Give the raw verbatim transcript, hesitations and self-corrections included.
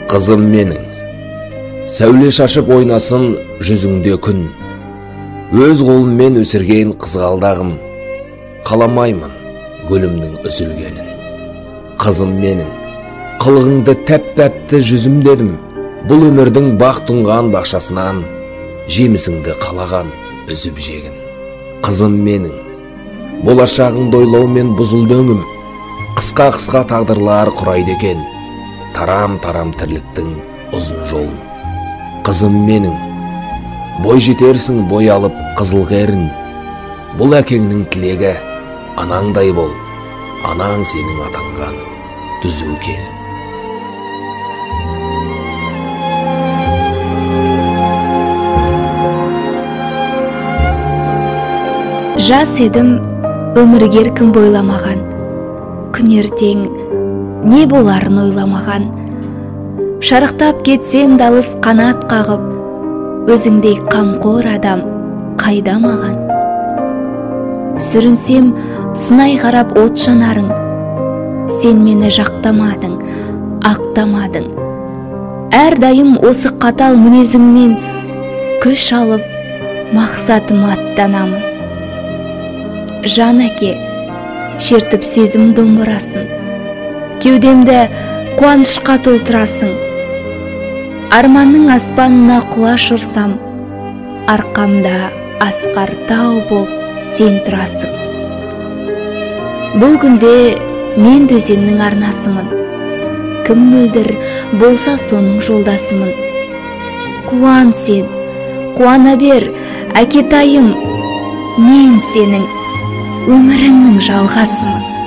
Қызым менің, сәуле шашып ойнасын жүзіңде күн. Өз қолыммен өсірген қызғалдағым, қаламаймын гүлімнің үзілгенін. Қызым менің, қылығыңды тәп-тәпті жүзім дедім. Бұл өмірдің бақ тұнған бақшасынан жемісіңді қалаған үзіп жегін. Қызым менің, болашағыңды ойлаумен бұзылды өңім. Қысқа-қысқа тағдырлар құрайды екен, тарам-тарам тірліктің ұзын жолын. Қызым менің, бой жетерсің бой алып қызыл қерін. Бұл әкеңнің тілегі, анаңдай бол, анаң сенің атанған түзу кен. Жас едім, өмірге еркін бойламаған, күн ертең не боларын ойламаған. Шарықтап кетсем далыс қанат қағып, өзіңдей қамқор адам қайда маған. Сүрінсем сынай қарап от жанарың, сен мені жақтамадың, ақтамадың. Әрдайым осы қатал мінезіңмен күш алып, мақсатыма аттанамын. Жан әке, шертіп сезім домбырасын, кеудемді қуанышқа толтырасың. Арманның аспанына құлаш ұрсам, арқамда асқар тау боп сен тұрасың. Бұл күнде мен өзеннің арнасымын, кім мөлдір болса соның жолдасымын. Қуан сен, қуана бер, әкетайым, мен сенің өміріңнің жалғасымын.